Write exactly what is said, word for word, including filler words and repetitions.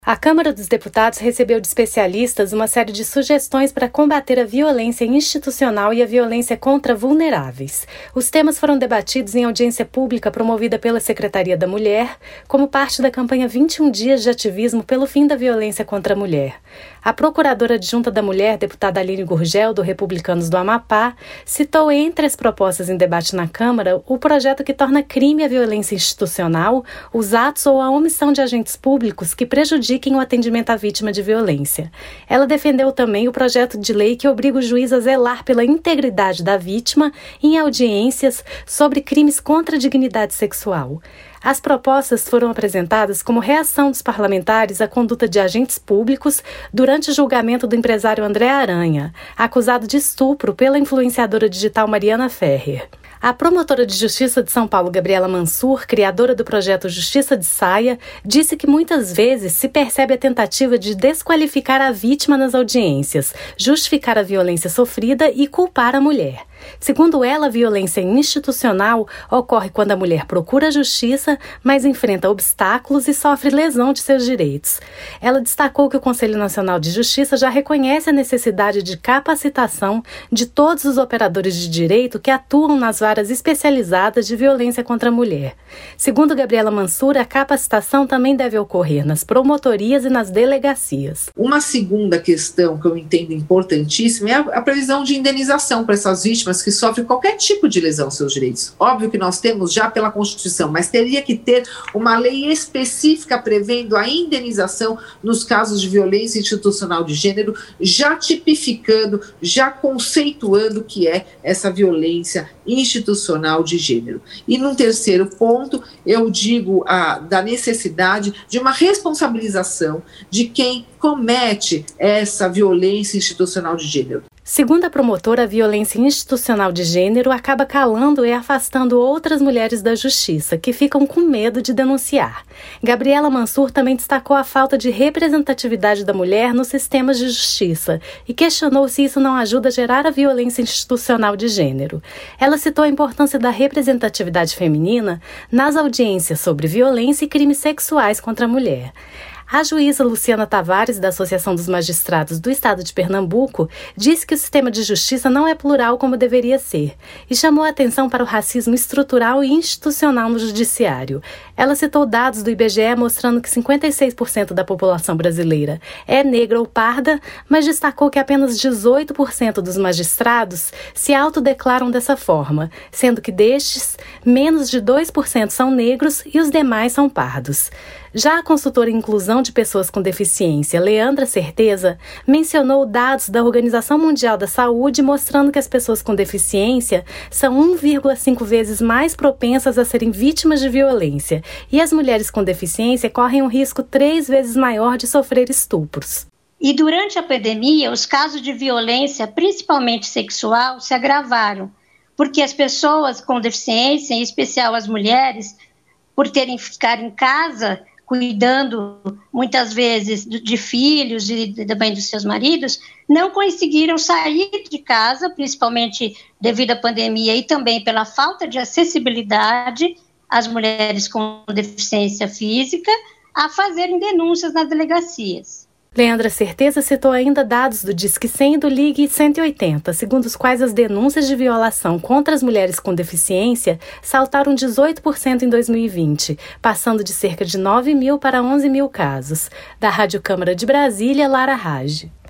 A Câmara dos Deputados recebeu de especialistas uma série de sugestões para combater a violência institucional e a violência contra vulneráveis. Os temas foram debatidos em audiência pública promovida pela Secretaria da Mulher, como parte da campanha vinte e um Dias de Ativismo pelo Fim da Violência contra a Mulher. A Procuradora Adjunta da Mulher, deputada Aline Gurgel, do Republicanos do Amapá, citou entre as propostas em debate na Câmara o projeto que torna crime a violência institucional, os atos ou a omissão de agentes públicos que prejudicam o atendimento à vítima de violência. Ela defendeu também o projeto de lei que obriga o juiz a zelar pela integridade da vítima em audiências sobre crimes contra a dignidade sexual. As propostas foram apresentadas como reação dos parlamentares à conduta de agentes públicos durante o julgamento do empresário André Aranha, acusado de estupro pela influenciadora digital Mariana Ferrer. A promotora de Justiça de São Paulo, Gabriela Mansur, criadora do projeto Justiça de Saia, disse que muitas vezes se percebe a tentativa de desqualificar a vítima nas audiências, justificar a violência sofrida e culpar a mulher. Segundo ela, a violência institucional ocorre quando a mulher procura a justiça, mas enfrenta obstáculos e sofre lesão de seus direitos. Ela destacou que o Conselho Nacional de Justiça já reconhece a necessidade de capacitação de todos os operadores de direito que atuam nas varas especializadas de violência contra a mulher. Segundo Gabriela Mansur, a capacitação também deve ocorrer nas promotorias e nas delegacias. Uma segunda questão que eu entendo importantíssima é a previsão de indenização para essas vítimas que sofrem qualquer tipo de lesão aos seus direitos. Óbvio que nós temos já pela Constituição, mas teria que ter uma lei específica prevendo a indenização nos casos de violência institucional de gênero, já tipificando, já conceituando o que é essa violência institucional de gênero. E num terceiro ponto, eu digo a, da necessidade de uma responsabilização de quem comete essa violência institucional de gênero. Segundo a promotora, a violência institucional de gênero acaba calando e afastando outras mulheres da justiça, que ficam com medo de denunciar. Gabriela Mansur também destacou a falta de representatividade da mulher nos sistemas de justiça e questionou se isso não ajuda a gerar a violência institucional de gênero. Ela citou a importância da representatividade feminina nas audiências sobre violência e crimes sexuais contra a mulher. A juíza Luciana Tavares, da Associação dos Magistrados do Estado de Pernambuco, disse que o sistema de justiça não é plural como deveria ser e chamou a atenção para o racismo estrutural e institucional no judiciário. Ela citou dados do I B G E mostrando que cinquenta e seis por cento da população brasileira é negra ou parda, mas destacou que apenas dezoito por cento dos magistrados se autodeclaram dessa forma, sendo que destes, menos de dois por cento são negros e os demais são pardos. Já a consultora em inclusão de pessoas com deficiência, Leandra Certeza, mencionou dados da Organização Mundial da Saúde mostrando que as pessoas com deficiência são um vírgula cinco vezes mais propensas a serem vítimas de violência e as mulheres com deficiência correm um risco três vezes maior de sofrer estupros. E durante a pandemia, os casos de violência, principalmente sexual, se agravaram, porque as pessoas com deficiência, em especial as mulheres, por terem que ficar em casa, cuidando muitas vezes de filhos e também dos seus maridos, não conseguiram sair de casa, principalmente devido à pandemia e também pela falta de acessibilidade às mulheres com deficiência física, a fazerem denúncias nas delegacias. Leandra Certeza citou ainda dados do Disque cem e do Ligue cento e oitenta, segundo os quais as denúncias de violação contra as mulheres com deficiência saltaram dezoito por cento em dois mil e vinte, passando de cerca de nove mil para onze mil casos. Da Rádio Câmara de Brasília, Lara Rage.